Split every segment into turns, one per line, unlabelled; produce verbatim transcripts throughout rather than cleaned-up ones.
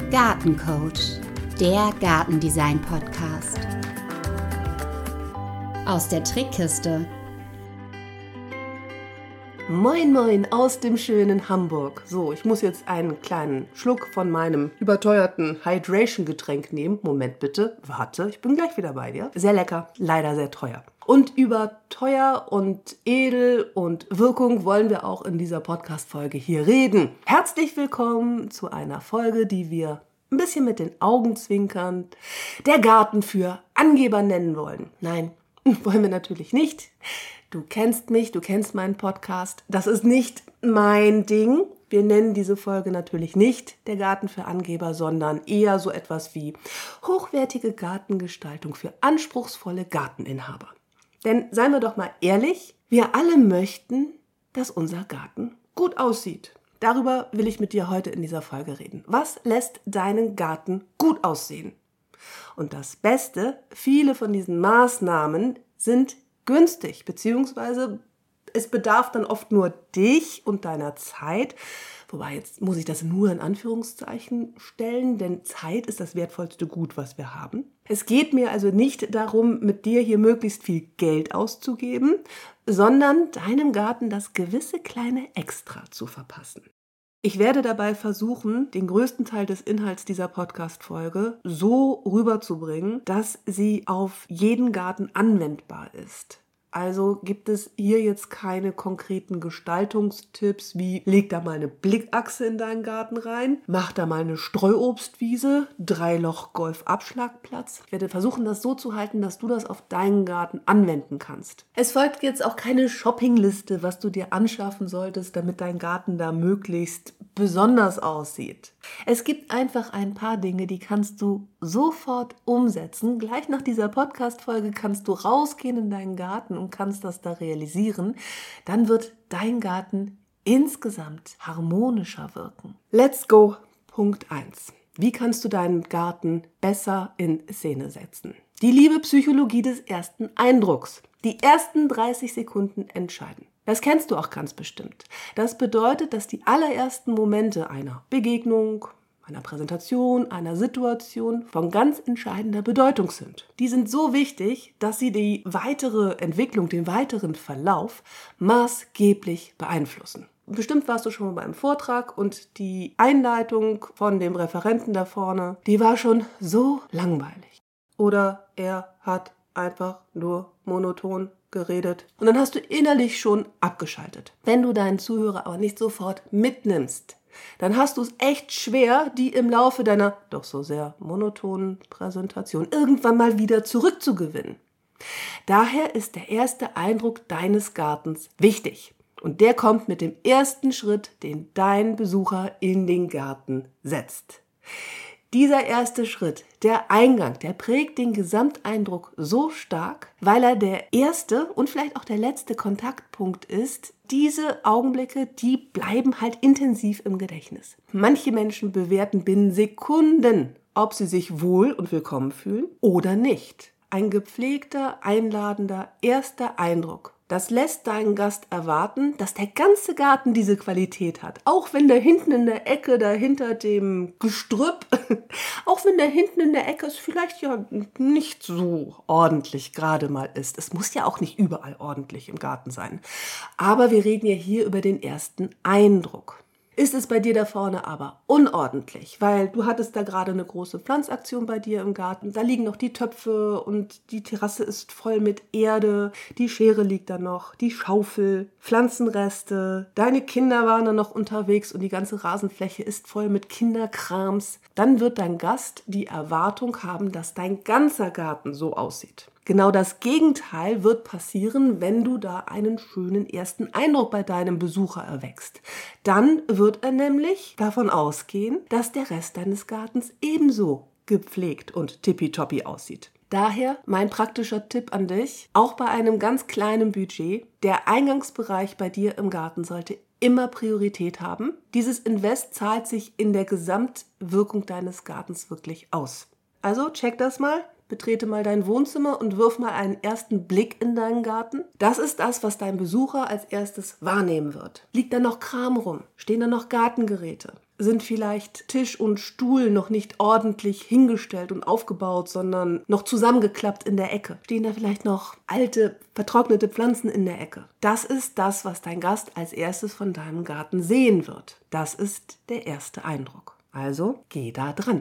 Gartencoach, der Gartendesign-Podcast. Aus der Trickkiste.
Moin moin aus dem schönen Hamburg. So, ich muss jetzt einen kleinen Schluck von meinem überteuerten Hydration-Getränk nehmen. Moment bitte, warte, ich bin gleich wieder bei dir. Sehr lecker, leider sehr teuer. Und über teuer und edel und Wirkung wollen wir auch in dieser Podcast-Folge hier reden. Herzlich willkommen zu einer Folge, die wir ein bisschen mit den Augenzwinkern der Garten für Angeber nennen wollen. Nein, wollen wir natürlich nicht. Du kennst mich, du kennst meinen Podcast. Das ist nicht mein Ding. Wir nennen diese Folge natürlich nicht der Garten für Angeber, sondern eher so etwas wie hochwertige Gartengestaltung für anspruchsvolle Garteninhaber. Denn seien wir doch mal ehrlich, wir alle möchten, dass unser Garten gut aussieht. Darüber will ich mit dir heute in dieser Folge reden. Was lässt deinen Garten gut aussehen? Und das Beste, viele von diesen Maßnahmen sind günstig, beziehungsweise es bedarf dann oft nur dich und deiner Zeit. Wobei, jetzt muss ich das nur in Anführungszeichen stellen, denn Zeit ist das wertvollste Gut, was wir haben. Es geht mir also nicht darum, mit dir hier möglichst viel Geld auszugeben, sondern deinem Garten das gewisse kleine Extra zu verpassen. Ich werde dabei versuchen, den größten Teil des Inhalts dieser Podcast-Folge so rüberzubringen, dass sie auf jeden Garten anwendbar ist. Also gibt es hier jetzt keine konkreten Gestaltungstipps wie leg da mal eine Blickachse in deinen Garten rein, mach da mal eine Streuobstwiese, Dreiloch-Golf-Abschlagplatz. Ich werde versuchen, das so zu halten, dass du das auf deinen Garten anwenden kannst. Es folgt jetzt auch keine Shoppingliste, was du dir anschaffen solltest, damit dein Garten da möglichst besonders aussieht. Es gibt einfach ein paar Dinge, die kannst du sofort umsetzen. Gleich nach dieser Podcast-Folge kannst du rausgehen in deinen Garten und kannst das da realisieren. Dann wird dein Garten insgesamt harmonischer wirken. Let's go! Punkt eins. Wie kannst du deinen Garten besser in Szene setzen? Die liebe Psychologie des ersten Eindrucks. Die ersten dreißig Sekunden entscheiden. Das kennst du auch ganz bestimmt. Das bedeutet, dass die allerersten Momente einer Begegnung, einer Präsentation, einer Situation von ganz entscheidender Bedeutung sind. Die sind so wichtig, dass sie die weitere Entwicklung, den weiteren Verlauf maßgeblich beeinflussen. Bestimmt warst du schon mal beim Vortrag und die Einleitung von dem Referenten da vorne, die war schon so langweilig. Oder er hat einfach nur monoton geredet und dann hast du innerlich schon abgeschaltet. Wenn du deinen Zuhörer aber nicht sofort mitnimmst, dann hast du es echt schwer, die im Laufe deiner doch so sehr monotonen Präsentation irgendwann mal wieder zurückzugewinnen. Daher ist der erste Eindruck deines Gartens wichtig. Und der kommt mit dem ersten Schritt, den dein Besucher in den Garten setzt. Dieser erste Schritt, der Eingang, der prägt den Gesamteindruck so stark, weil er der erste und vielleicht auch der letzte Kontaktpunkt ist. Diese Augenblicke, die bleiben halt intensiv im Gedächtnis. Manche Menschen bewerten binnen Sekunden, ob sie sich wohl und willkommen fühlen oder nicht. Ein gepflegter, einladender erster Eindruck. Das lässt deinen Gast erwarten, dass der ganze Garten diese Qualität hat. Auch wenn da hinten in der Ecke, da hinter dem Gestrüpp, auch wenn da hinten in der Ecke es vielleicht ja nicht so ordentlich gerade mal ist. Es muss ja auch nicht überall ordentlich im Garten sein. Aber wir reden ja hier über den ersten Eindruck. Ist es bei dir da vorne aber unordentlich, weil du hattest da gerade eine große Pflanzaktion bei dir im Garten, da liegen noch die Töpfe und die Terrasse ist voll mit Erde, die Schere liegt da noch, die Schaufel, Pflanzenreste, deine Kinder waren da noch unterwegs und die ganze Rasenfläche ist voll mit Kinderkrams, dann wird dein Gast die Erwartung haben, dass dein ganzer Garten so aussieht. Genau das Gegenteil wird passieren, wenn du da einen schönen ersten Eindruck bei deinem Besucher erweckst. Dann wird er nämlich davon ausgehen, dass der Rest deines Gartens ebenso gepflegt und tippitoppi aussieht. Daher mein praktischer Tipp an dich, auch bei einem ganz kleinen Budget, der Eingangsbereich bei dir im Garten sollte immer Priorität haben. Dieses Invest zahlt sich in der Gesamtwirkung deines Gartens wirklich aus. Also check das mal. Betrete mal dein Wohnzimmer und wirf mal einen ersten Blick in deinen Garten. Das ist das, was dein Besucher als erstes wahrnehmen wird. Liegt da noch Kram rum? Stehen da noch Gartengeräte? sind vielleicht Tisch und Stuhl noch nicht ordentlich hingestellt und aufgebaut, sondern noch zusammengeklappt in der Ecke. Stehen da vielleicht noch alte, vertrocknete Pflanzen in der Ecke. Das ist das, was dein Gast als erstes von deinem Garten sehen wird. Das ist der erste Eindruck. Also geh da dran.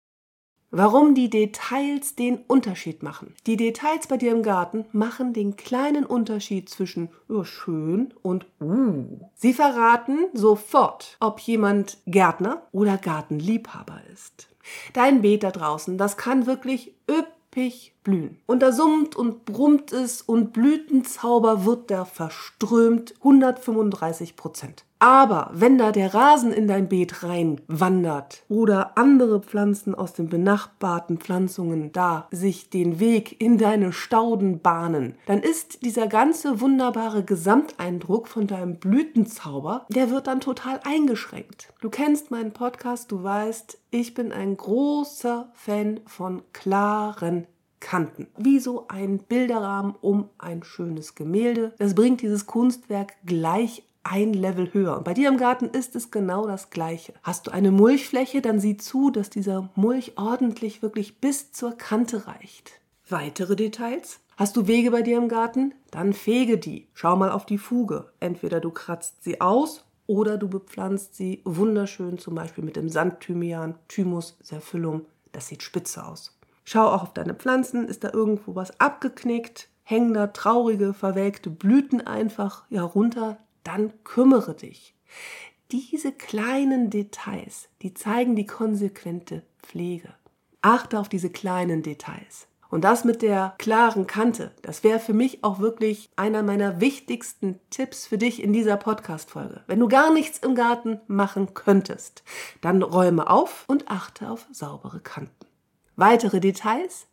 Warum die Details den Unterschied machen. Die Details bei dir im Garten machen den kleinen Unterschied zwischen oh, schön und uh. Sie verraten sofort, ob jemand Gärtner oder Gartenliebhaber ist. Dein Beet da draußen, das kann wirklich üppig blühen. Und da summt und brummt es und Blütenzauber wird da verströmt, hundertfünfunddreißig Prozent. Aber wenn da der Rasen in dein Beet reinwandert oder andere Pflanzen aus den benachbarten Pflanzungen da sich den Weg in deine Stauden bahnen, dann ist dieser ganze wunderbare Gesamteindruck von deinem Blütenzauber, der wird dann total eingeschränkt. Du kennst meinen Podcast, du weißt, ich bin ein großer Fan von klaren Kanten. Wie so ein Bilderrahmen um ein schönes Gemälde. Das bringt dieses Kunstwerk gleich ein Level höher. Und bei dir im Garten ist es genau das Gleiche. Hast du eine Mulchfläche, dann sieh zu, dass dieser Mulch ordentlich wirklich bis zur Kante reicht. Weitere Details? Hast du Wege bei dir im Garten? Dann fege die. Schau mal auf die Fuge. Entweder du kratzt sie aus oder du bepflanzt sie wunderschön, zum Beispiel mit dem Sandthymian, Thymus, Serphyllum. Das sieht spitze aus. Schau auch auf deine Pflanzen. Ist da irgendwo was abgeknickt? Hängen da traurige, verwelkte Blüten einfach ja, runter? Dann kümmere dich. Diese kleinen Details, die zeigen die konsequente Pflege. Achte auf diese kleinen Details. Und das mit der klaren Kante, das wäre für mich auch wirklich einer meiner wichtigsten Tipps für dich in dieser Podcast-Folge. Wenn du gar nichts im Garten machen könntest, dann räume auf und achte auf saubere Kanten. Weitere Details?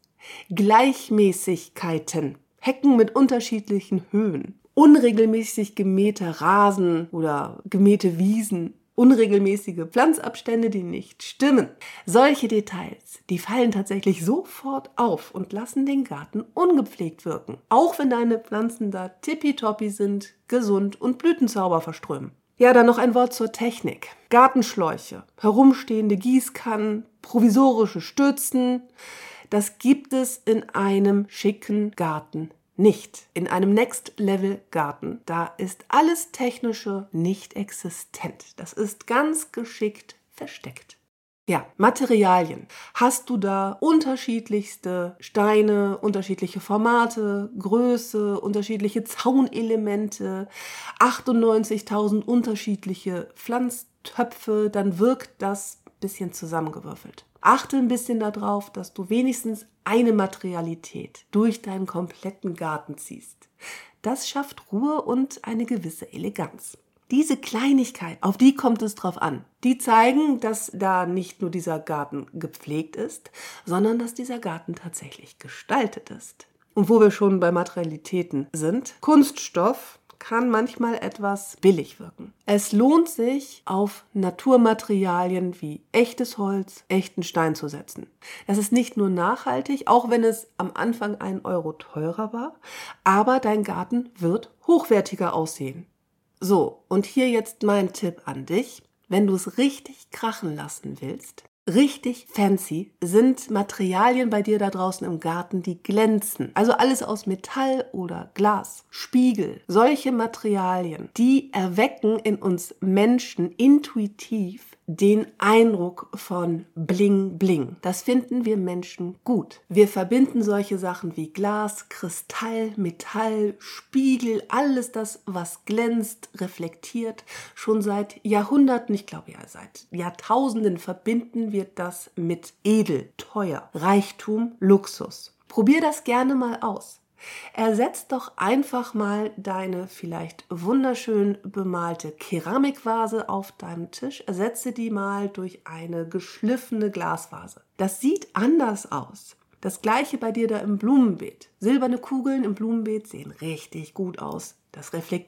Gleichmäßigkeiten. Hecken mit unterschiedlichen Höhen. Unregelmäßig gemähter Rasen oder gemähte Wiesen, unregelmäßige Pflanzabstände, die nicht stimmen. Solche Details, die fallen tatsächlich sofort auf und lassen den Garten ungepflegt wirken. Auch wenn deine Pflanzen da tippitoppi sind, gesund und Blütenzauber verströmen. Ja, dann noch ein Wort zur Technik. Gartenschläuche, herumstehende Gießkannen, provisorische Stützen, das gibt es in einem schicken Garten nicht. In einem Next-Level-Garten, da ist alles Technische nicht existent. Das ist ganz geschickt versteckt. Ja, Materialien. Hast du da unterschiedlichste Steine, unterschiedliche Formate, Größe, unterschiedliche Zaunelemente, achtundneunzigtausend unterschiedliche Pflanztöpfe, dann wirkt das ein bisschen zusammengewürfelt. Achte ein bisschen darauf, dass du wenigstens eine Materialität durch deinen kompletten Garten ziehst. Das schafft Ruhe und eine gewisse Eleganz. Diese Kleinigkeit, auf die kommt es drauf an. Die zeigen, dass da nicht nur dieser Garten gepflegt ist, sondern dass dieser Garten tatsächlich gestaltet ist. Und wo wir schon bei Materialitäten sind, Kunststoff kann manchmal etwas billig wirken. Es lohnt sich, auf Naturmaterialien wie echtes Holz, echten Stein zu setzen. Das ist nicht nur nachhaltig, auch wenn es am Anfang einen Euro teurer war, aber dein Garten wird hochwertiger aussehen. So, und hier jetzt mein Tipp an dich. Wenn du es richtig krachen lassen willst, richtig fancy, sind Materialien bei dir da draußen im Garten, die glänzen. Also alles aus Metall oder Glas, Spiegel. Solche Materialien, die erwecken in uns Menschen intuitiv den Eindruck von Bling Bling. Das finden wir Menschen gut. Wir verbinden solche Sachen wie Glas, Kristall, Metall, Spiegel, alles das, was glänzt, reflektiert. Schon seit Jahrhunderten, ich glaube ja seit Jahrtausenden verbinden wir das mit edel, teuer, Reichtum, Luxus. Probier das gerne mal aus. Ersetz doch einfach mal deine vielleicht wunderschön bemalte Keramikvase auf deinem Tisch. Ersetze die mal durch eine geschliffene Glasvase. Das sieht anders aus. Das gleiche bei dir da im Blumenbeet. Silberne Kugeln im Blumenbeet sehen richtig gut aus. Das reflektiert.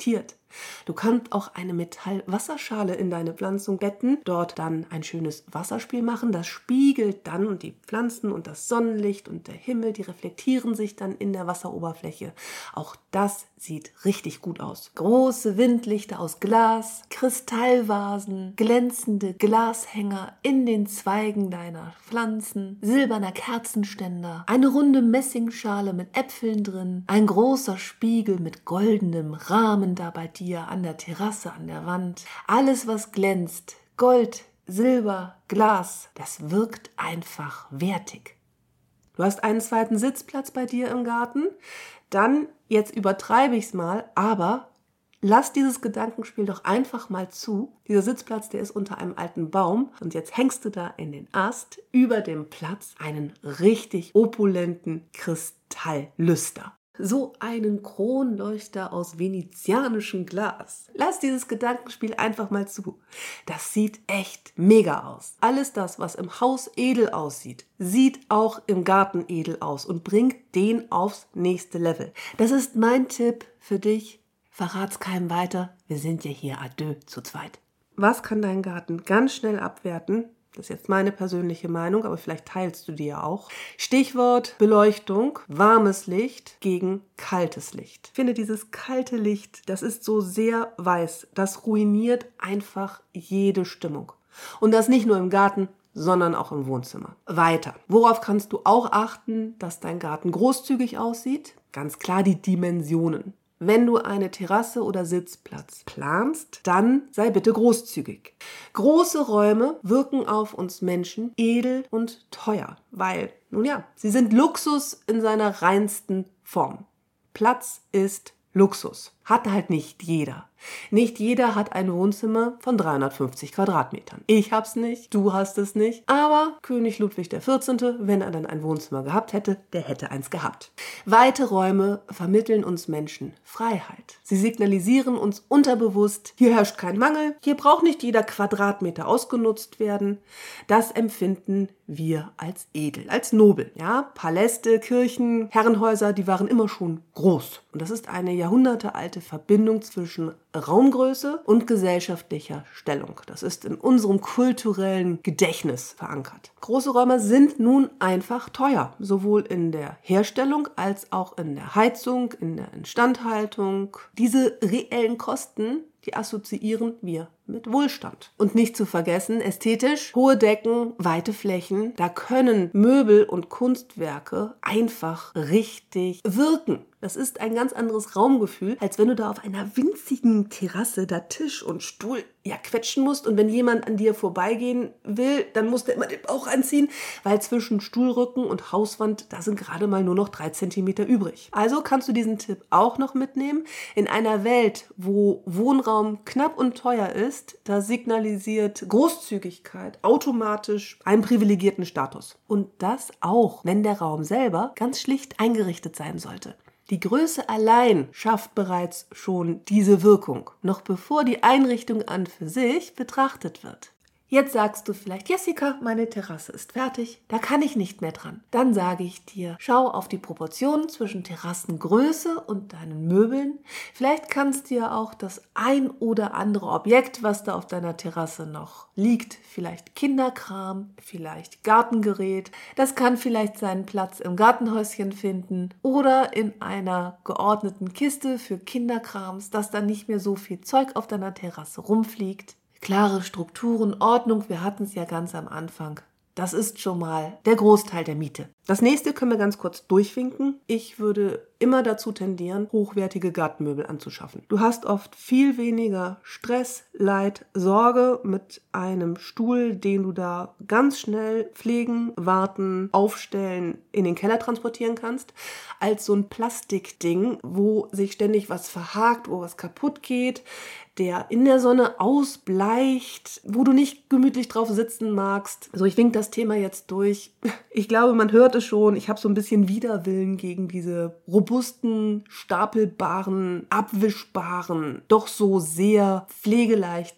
Du kannst auch eine Metallwasserschale in deine Pflanzung betten, dort dann ein schönes Wasserspiel machen. Das spiegelt dann und die Pflanzen und das Sonnenlicht und der Himmel, die reflektieren sich dann in der Wasseroberfläche. Auch das sieht richtig gut aus. Große Windlichter aus Glas, Kristallvasen, glänzende Glashänger in den Zweigen deiner Pflanzen, silberner Kerzenständer, eine runde Messingschale mit Äpfeln drin, ein großer Spiegel mit goldenem Rahmen da bei dir an der Terrasse, an der Wand. Alles, was glänzt, Gold, Silber, Glas, das wirkt einfach wertig. Du hast einen zweiten Sitzplatz bei dir im Garten, dann, jetzt übertreibe ich es mal, aber lass dieses Gedankenspiel doch einfach mal zu. Dieser Sitzplatz, der ist unter einem alten Baum und jetzt hängst du da in den Ast über dem Platz einen richtig opulenten Kristalllüster. So einen Kronleuchter aus venezianischem Glas. Lass dieses Gedankenspiel einfach mal zu. Das sieht echt mega aus. Alles das, was im Haus edel aussieht, sieht auch im Garten edel aus und bringt den aufs nächste Level. Das ist mein Tipp für dich. Verrat's keinem weiter. Wir sind ja hier adieu zu zweit. Was kann dein Garten ganz schnell abwerten? Das ist jetzt meine persönliche Meinung, aber vielleicht teilst du die ja auch. Stichwort Beleuchtung, warmes Licht gegen kaltes Licht. Ich finde, dieses kalte Licht, das ist so sehr weiß. Das ruiniert einfach jede Stimmung. Und das nicht nur im Garten, sondern auch im Wohnzimmer. Weiter. Worauf kannst du auch achten, dass dein Garten großzügig aussieht? Ganz klar die Dimensionen. Wenn du eine Terrasse oder Sitzplatz planst, dann sei bitte großzügig. Große Räume wirken auf uns Menschen edel und teuer, weil, nun ja, sie sind Luxus in seiner reinsten Form. Platz ist Luxus. Hat halt nicht jeder. Nicht jeder hat ein Wohnzimmer von dreihundertfünfzig Quadratmetern. Ich hab's nicht, du hast es nicht. Aber König Ludwig der vierzehnte, wenn er dann ein Wohnzimmer gehabt hätte, der hätte eins gehabt. Weite Räume vermitteln uns Menschen Freiheit. Sie signalisieren uns unterbewusst, hier herrscht kein Mangel, hier braucht nicht jeder Quadratmeter ausgenutzt werden. Das empfinden wir als edel, als nobel. Ja, Paläste, Kirchen, Herrenhäuser, die waren immer schon groß. Und das ist eine jahrhundertealte Verbindung zwischen Raumgröße und gesellschaftlicher Stellung. Das ist in unserem kulturellen Gedächtnis verankert. Große Räume sind nun einfach teuer, sowohl in der Herstellung als auch in der Heizung, in der Instandhaltung. Diese reellen Kosten, die assoziieren wir mit Wohlstand. Und nicht zu vergessen, ästhetisch, hohe Decken, weite Flächen, da können Möbel und Kunstwerke einfach richtig wirken. Das ist ein ganz anderes Raumgefühl, als wenn du da auf einer winzigen Terrasse da Tisch und Stuhl ja quetschen musst und wenn jemand an dir vorbeigehen will, dann muss der immer den Bauch anziehen, weil zwischen Stuhlrücken und Hauswand, da sind gerade mal nur noch drei Zentimeter übrig. Also kannst du diesen Tipp auch noch mitnehmen. In einer Welt, wo Wohnraum knapp und teuer ist, da signalisiert Großzügigkeit automatisch einen privilegierten Status. Und das auch, wenn der Raum selber ganz schlicht eingerichtet sein sollte. Die Größe allein schafft bereits schon diese Wirkung, noch bevor die Einrichtung an für sich betrachtet wird. Jetzt sagst du vielleicht, Jessica, meine Terrasse ist fertig, da kann ich nicht mehr dran. Dann sage ich dir, schau auf die Proportionen zwischen Terrassengröße und deinen Möbeln. Vielleicht kannst du ja auch das ein oder andere Objekt, was da auf deiner Terrasse noch liegt, vielleicht Kinderkram, vielleicht Gartengerät, das kann vielleicht seinen Platz im Gartenhäuschen finden oder in einer geordneten Kiste für Kinderkrams, dass da nicht mehr so viel Zeug auf deiner Terrasse rumfliegt. Klare Strukturen, Ordnung, wir hatten es ja ganz am Anfang. Das ist schon mal der Großteil der Miete. Das nächste können wir ganz kurz durchwinken. Ich würde immer dazu tendieren, hochwertige Gartenmöbel anzuschaffen. Du hast oft viel weniger Stress, Leid, Sorge mit einem Stuhl, den du da ganz schnell pflegen, warten, aufstellen, in den Keller transportieren kannst, als so ein Plastikding, wo sich ständig was verhakt, wo was kaputt geht, der in der Sonne ausbleicht, wo du nicht gemütlich drauf sitzen magst. Also ich wink das Thema jetzt durch. Ich glaube, man hört es schon. Ich habe so ein bisschen Widerwillen gegen diese robusten, stapelbaren, abwischbaren, doch so sehr pflegeleichten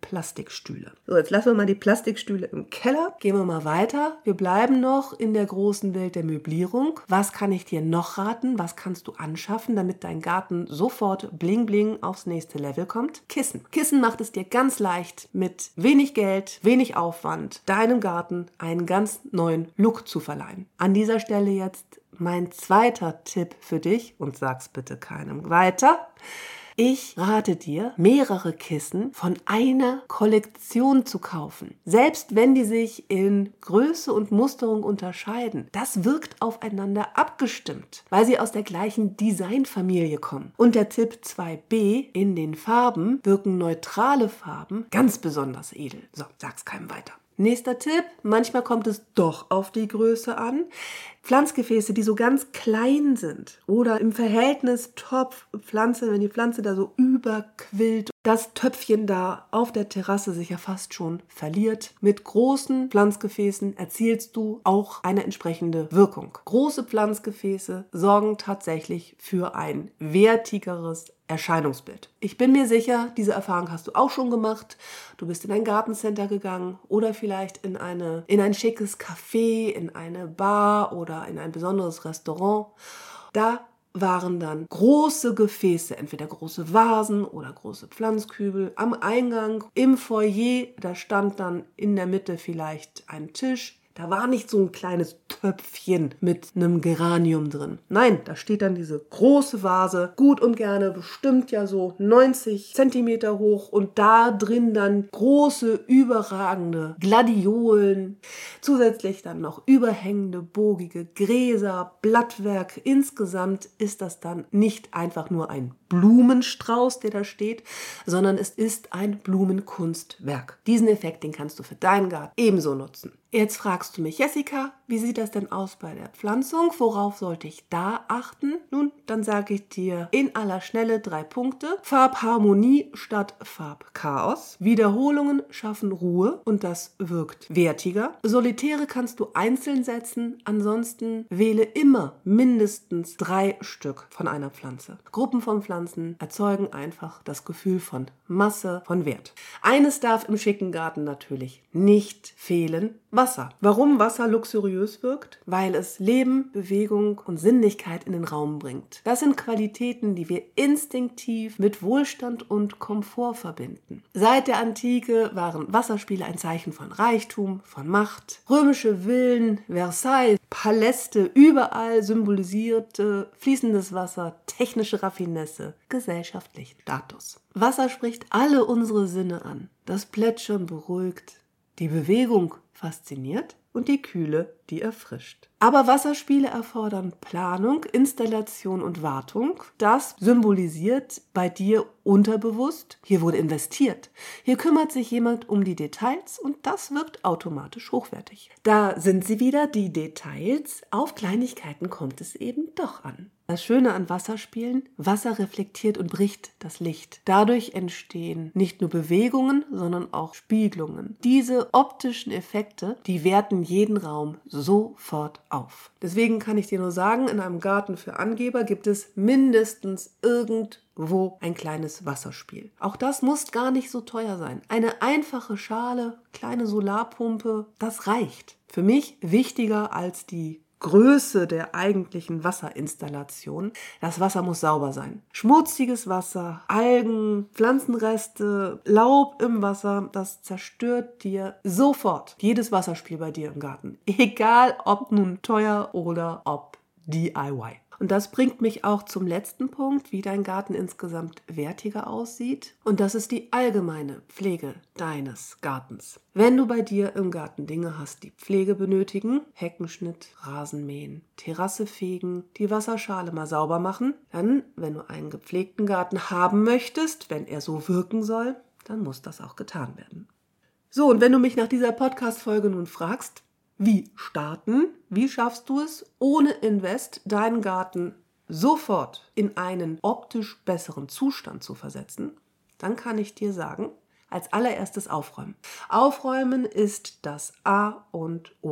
Plastikstühle. So, jetzt lassen wir mal die Plastikstühle im Keller. Gehen wir mal weiter. Wir bleiben noch in der großen Welt der Möblierung. Was kann ich dir noch raten? Was kannst du anschaffen, damit dein Garten sofort bling bling aufs nächste Level kommt? Kissen. Kissen macht es dir ganz leicht, mit wenig Geld, wenig Aufwand, deinem Garten einen ganz neuen Look zu verleihen. An dieser Stelle jetzt mein zweiter Tipp für dich und sag's bitte keinem weiter. Ich rate dir, mehrere Kissen von einer Kollektion zu kaufen. Selbst wenn die sich in Größe und Musterung unterscheiden, das wirkt aufeinander abgestimmt, weil sie aus der gleichen Designfamilie kommen. Und der Tipp zwei b, in den Farben wirken neutrale Farben ganz besonders edel. So, sag's keinem weiter. Nächster Tipp, manchmal kommt es doch auf die Größe an. Pflanzgefäße, die so ganz klein sind oder im Verhältnis Topf, Pflanze, wenn die Pflanze da so überquillt, das Töpfchen da auf der Terrasse sich ja fast schon verliert. Mit großen Pflanzgefäßen erzielst du auch eine entsprechende Wirkung. Große Pflanzgefäße sorgen tatsächlich für ein wertigeres Erscheinungsbild. Ich bin mir sicher, diese Erfahrung hast du auch schon gemacht. Du bist in ein Gartencenter gegangen oder vielleicht in eine, in ein schickes Café, in eine Bar oder in ein besonderes Restaurant. Da waren dann große Gefäße, entweder große Vasen oder große Pflanzkübel am Eingang, im Foyer. Da stand dann in der Mitte vielleicht ein Tisch. Da war nicht so ein kleines Töpfchen mit einem Geranium drin. Nein, da steht dann diese große Vase, gut und gerne bestimmt ja so neunzig Zentimeter hoch und da drin dann große, überragende Gladiolen, zusätzlich dann noch überhängende, bogige Gräser, Blattwerk. Insgesamt ist das dann nicht einfach nur ein Blumenstrauß, der da steht, sondern es ist ein Blumenkunstwerk. Diesen Effekt, den kannst du für deinen Garten ebenso nutzen. Jetzt fragst du mich, Jessica, wie sieht das denn aus bei der Pflanzung? Worauf sollte ich da achten? Nun, dann sage ich dir in aller Schnelle drei Punkte. Farbharmonie statt Farbchaos. Wiederholungen schaffen Ruhe und das wirkt wertiger. Solitäre kannst du einzeln setzen, ansonsten wähle immer mindestens drei Stück von einer Pflanze. Gruppen von Pflanzen erzeugen einfach das Gefühl von Masse, von Wert. Eines darf im schicken Garten natürlich nicht fehlen: Wasser. Warum Wasser luxuriös wirkt? Weil es Leben, Bewegung und Sinnlichkeit in den Raum bringt. Das sind Qualitäten, die wir instinktiv mit Wohlstand und Komfort verbinden. Seit der Antike waren Wasserspiele ein Zeichen von Reichtum, von Macht. Römische Villen, Versailles, Paläste, überall symbolisierte fließendes Wasser, technische Raffinesse, gesellschaftlichen Status. Wasser spricht alle unsere Sinne an. Das Plätschern beruhigt, die Bewegung fasziniert und die Kühle, die erfrischt. Aber Wasserspiele erfordern Planung, Installation und Wartung. Das symbolisiert bei dir unterbewusst: hier wurde investiert. Hier kümmert sich jemand um die Details und das wirkt automatisch hochwertig. Da sind sie wieder, die Details. Auf Kleinigkeiten kommt es eben doch an. Das Schöne an Wasserspielen: Wasser reflektiert und bricht das Licht. Dadurch entstehen nicht nur Bewegungen, sondern auch Spiegelungen. Diese optischen Effekte, die werten jeden Raum sofort auf. Deswegen kann ich dir nur sagen, in einem Garten für Angeber gibt es mindestens irgendwo ein kleines Wasserspiel. Auch das muss gar nicht so teuer sein. Eine einfache Schale, kleine Solarpumpe, das reicht. Für mich wichtiger als die Größe der eigentlichen Wasserinstallation: das Wasser muss sauber sein. Schmutziges Wasser, Algen, Pflanzenreste, Laub im Wasser, das zerstört dir sofort jedes Wasserspiel bei dir im Garten. Egal ob nun teuer oder ob D I Y. Und das bringt mich auch zum letzten Punkt, wie dein Garten insgesamt wertiger aussieht. Und das ist die allgemeine Pflege deines Gartens. Wenn du bei dir im Garten Dinge hast, die Pflege benötigen: Heckenschnitt, Rasenmähen, Terrasse fegen, die Wasserschale mal sauber machen, dann, wenn du einen gepflegten Garten haben möchtest, wenn er so wirken soll, dann muss das auch getan werden. So, und wenn du mich nach dieser Podcast-Folge nun fragst, wie starten? Wie schaffst du es, ohne Invest deinen Garten sofort in einen optisch besseren Zustand zu versetzen? Dann kann ich dir sagen, als allererstes aufräumen. Aufräumen ist das A und O.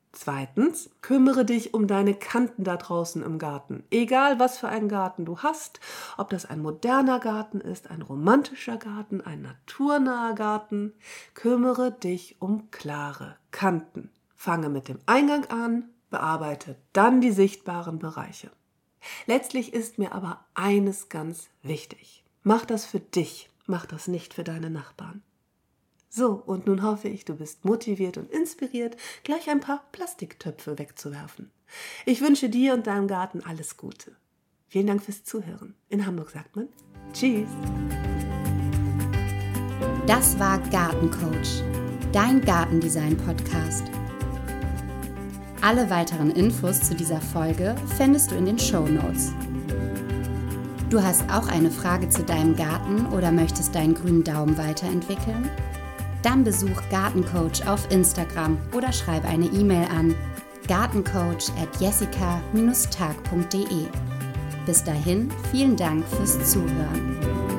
Zweitens, kümmere dich um deine Kanten da draußen im Garten. Egal, was für einen Garten du hast, ob das ein moderner Garten ist, ein romantischer Garten, ein naturnaher Garten, kümmere dich um klare Kanten. Fange mit dem Eingang an, bearbeite dann die sichtbaren Bereiche. Letztlich ist mir aber eines ganz wichtig. Mach das für dich, mach das nicht für deine Nachbarn. So, und nun hoffe ich, du bist motiviert und inspiriert, gleich ein paar Plastiktöpfe wegzuwerfen. Ich wünsche dir und deinem Garten alles Gute. Vielen Dank fürs Zuhören. In Hamburg sagt man Tschüss.
Das war Gartencoach, dein Gartendesign-Podcast. Alle weiteren Infos zu dieser Folge findest du in den Shownotes. Du hast auch eine Frage zu deinem Garten oder möchtest deinen grünen Daumen weiterentwickeln? Dann besuch Gartencoach auf Instagram oder schreib eine E-Mail an gartencoach at jessica dash tag punkt de. Bis dahin, vielen Dank fürs Zuhören.